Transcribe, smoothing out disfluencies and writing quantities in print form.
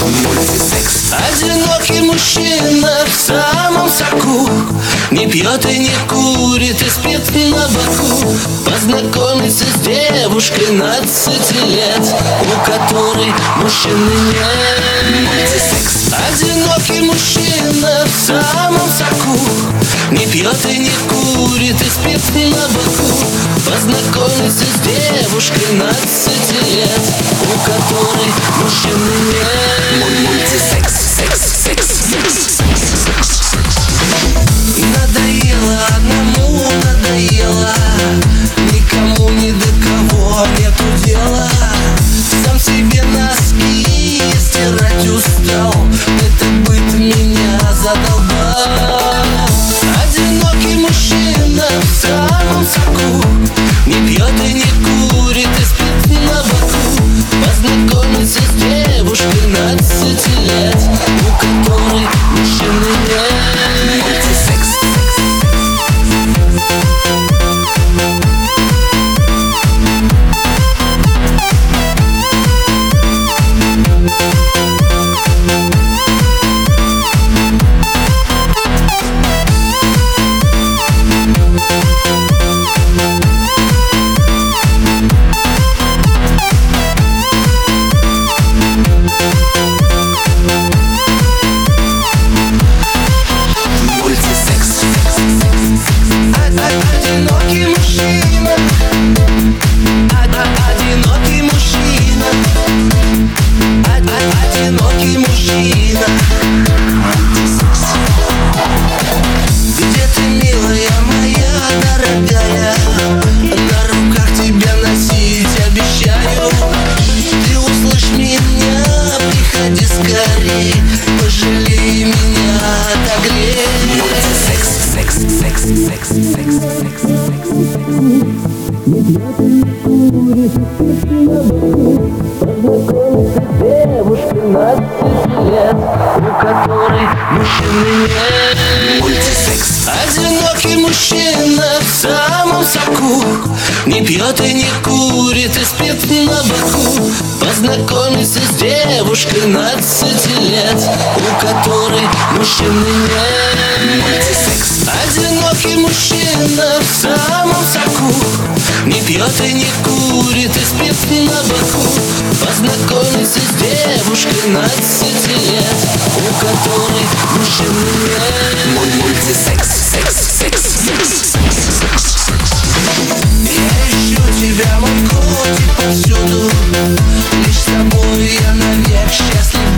Мультисекс. Одинокий мужчина в самом соку, не пьет и не курит, и спит на боку. Познакомиться с девушкой 12 лет, у которой мужчины нет. Мультисекс. Одинокий мужчина в самом соку, не пьет и не курит, и спит на боку. Познакомиться с девушкой 12 лет, у которой мужчины нет. Мультисекс. Секс, секс, секс, секс. Надоело одному, надоело, никому ни до кого нету дела. Сам себе носки стирать устал, этот быт меня задолбал. Одинокий мужчина в самом соку, не пьет и не курит, и спит на боку. Познакомиться с девушкой 12 лет, у которой мужчины нет. Мультисекс. Одинокий мужчина, одинокий мужчина, одинокий мужчина. Где ты, милая моя дорогая? На руках тебя носить обещаю. Ты услышь меня, приходи скорей, пожалей меня, отогрей. Секс, секс, секс, секс, секс, секс. Познакомиться с девушкой 12 лет, у которой мужчины нет. Мультисекс. Одинокий мужчина в самом соку, не пьет и не курит, и спит на боку. Познакомиться с девушкой 12 лет, у которой мужчины нет. Мультисекс. Одинокий мужчина в самом соку, не пьет и не курит, и спит на боку. Познакомиться с девушкой 12 лет, у которой мужчины нет. Мультисекс. Секс, секс, секс, секс. Я ищу тебя, мой котик, повсюду. Лишь с тобой я навек счастлив